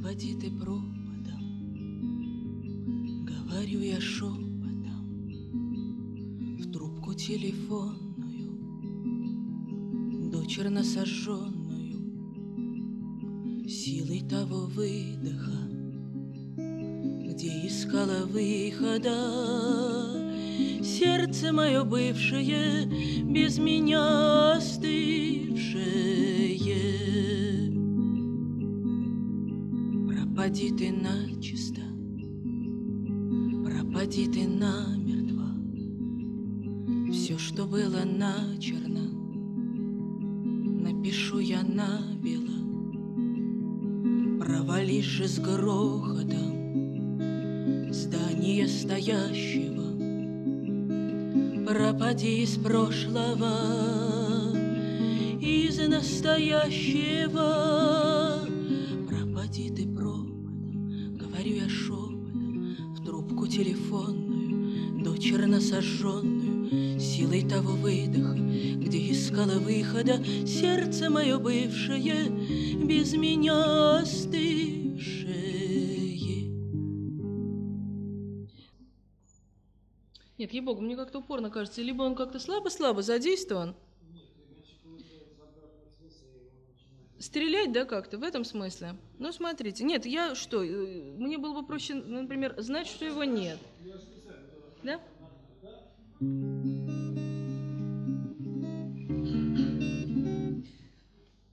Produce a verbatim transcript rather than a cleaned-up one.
Пропади ты пропадом, говорю я шепотом в трубку телефонную, дочерно сожженную силой того выдоха, где искала выхода. Сердце мое бывшее, без меня остывшее. Пропади ты начисто, пропади ты намертво. Все, что было начерно, напишу я набело. Провались же с грохотом здание стоящего. Пропади из прошлого, из настоящего. Пропади ты пропадом, говорю я шепотом в трубку телефонную, дочерно сожженную силой того выдоха, где искала выхода. Сердце мое бывшее, без меня остывшее. Нет, ей-богу, мне как-то упорно кажется, либо он как-то слабо-слабо задействован. Стрелять, да, как-то, в этом смысле? Ну, смотрите, нет, я что, мне было бы проще, например, знать, что его нет. Да?